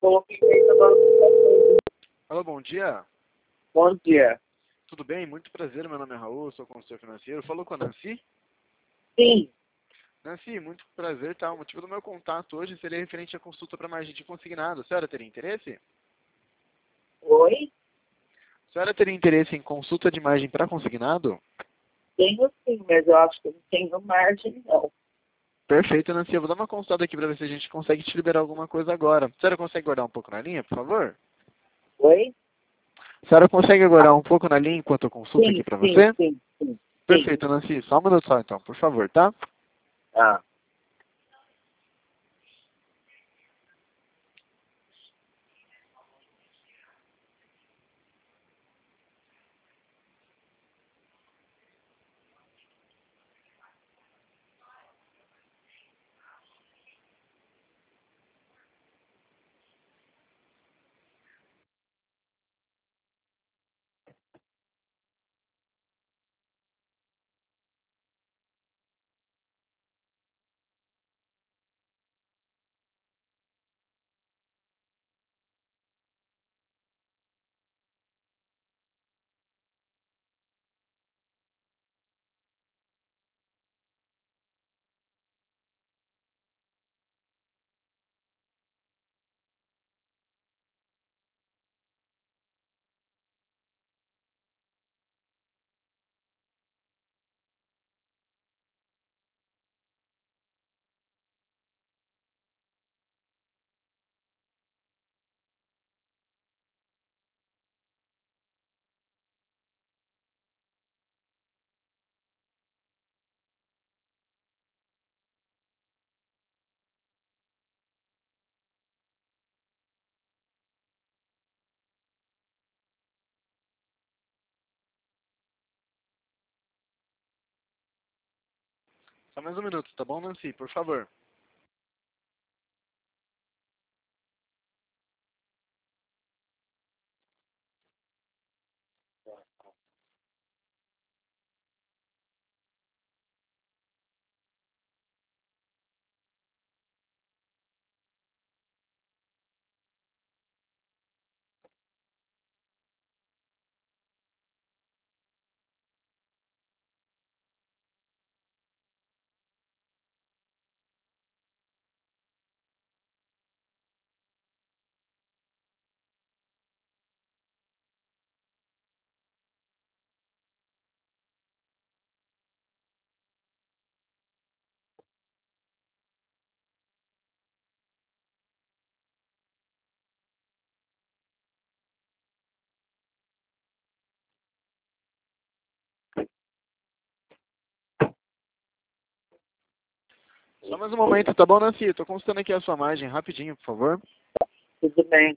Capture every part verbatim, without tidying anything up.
coloquei aí agora. Alô, bom dia. Bom dia. Tudo bem? Muito prazer, meu nome é Raul, sou consultor financeiro. Falou com a Nancy? Sim. Nancy, muito prazer, tá? O motivo do meu contato hoje seria referente à consulta para margem de consignado. A senhora teria interesse? Oi? A senhora teria interesse em consulta de margem para consignado? Tenho sim, mas eu acho que não tenho margem, não. Perfeito, Nancy. Eu vou dar uma consulta aqui para ver se a gente consegue te liberar alguma coisa agora. A senhora consegue guardar um pouco na linha, por favor? Oi? A senhora consegue guardar um pouco na linha enquanto eu consulto aqui Sim, para sim, você? sim, sim. Sim. Perfeito, Nancy. Só um minuto só, então, por favor, tá? Ah. Só mais um minuto, tá bom, Nancy? Por favor. Só mais um momento, tá bom, Nancy? Eu tô consultando aqui a sua margem rapidinho, por favor. Tudo bem.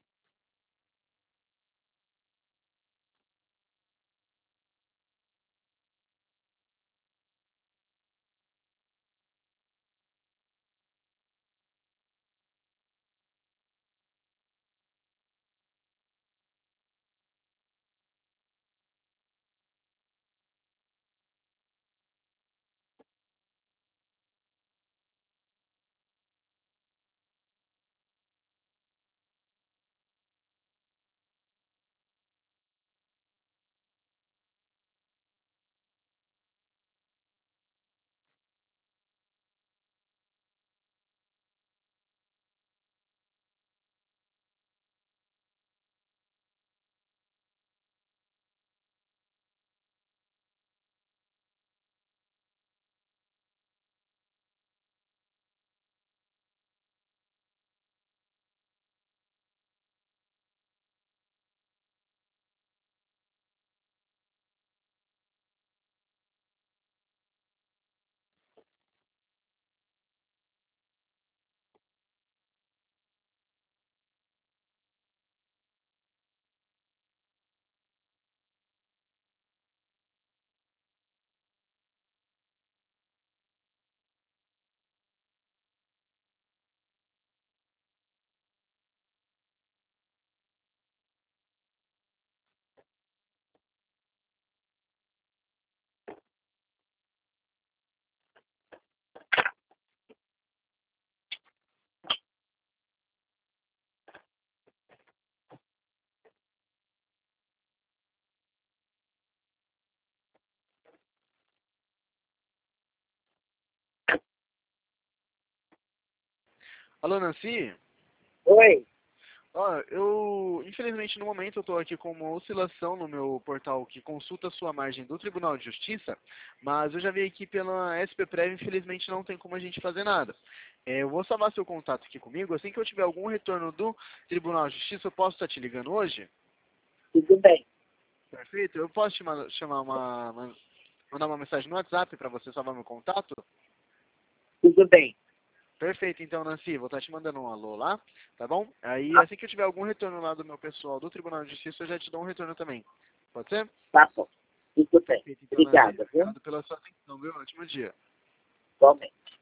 Alô, Nancy? Oi. Ó, eu, infelizmente, no momento eu estou aqui com uma oscilação no meu portal que consulta a sua margem do Tribunal de Justiça, mas eu já vi aqui pela S P Prev, infelizmente não tem como a gente fazer nada. É, eu vou salvar seu contato aqui comigo, assim que eu tiver algum retorno do Tribunal de Justiça, eu posso estar te ligando hoje? Tudo bem. Perfeito? Eu posso te ma- chamar uma, uma- mandar uma mensagem no WhatsApp para você salvar meu contato? Tudo bem. Perfeito, então, Nancy, vou estar te mandando um alô lá, tá bom? Aí, Tá, assim que eu tiver algum retorno lá do meu pessoal do Tribunal de Justiça, eu já te dou um retorno também. Pode ser? tá bom. Tudo bem. Perfeito, então, Nancy. Obrigada, viu? Obrigado pela sua atenção, viu? Ótimo dia. Igualmente.